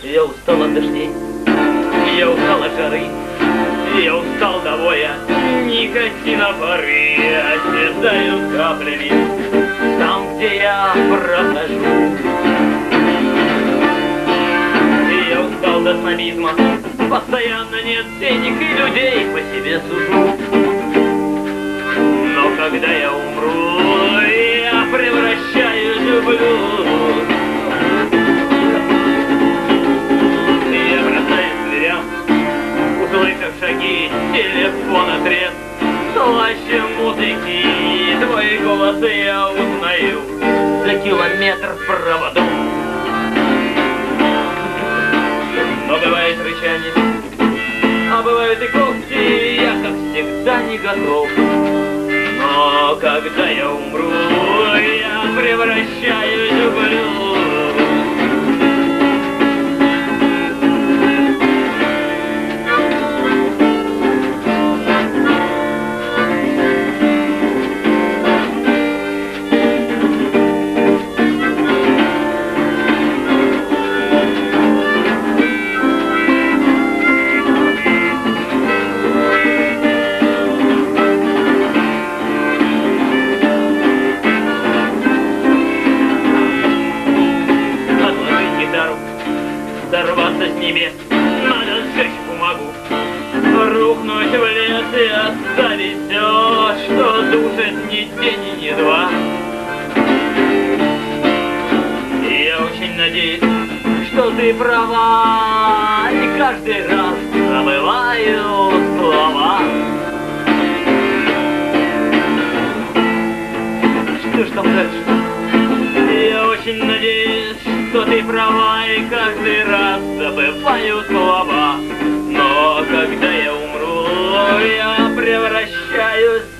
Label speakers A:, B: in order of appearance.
A: Я устал от дождей, я устал от жары, я устал до боя никотина пары. Оседают каплями там, где я прохожу. Я устал до снобизма, постоянно нет денег и людей по себе сужу. Но когда я умру, я превращаюсь в блюз. Я бросаюсь к дверям, услышав шаги, телефон отрез. Слаще музыки, твои голосы я узнаю за километр в проводу. Но бывает рычание, а бывают и когти, я, как всегда, не готов. Но когда я умру, я превращаюсь в блюз. Сорваться с небес, надо сжечь бумагу, рухнуть в лес и оставить все, что душит ни день и ни два. Я очень надеюсь, что ты права, и каждый раз забываю слова. Что ж там дальше? Я очень надеюсь, что ты права, и каждый раз забываю слова. Но когда я умру, я превращаюсь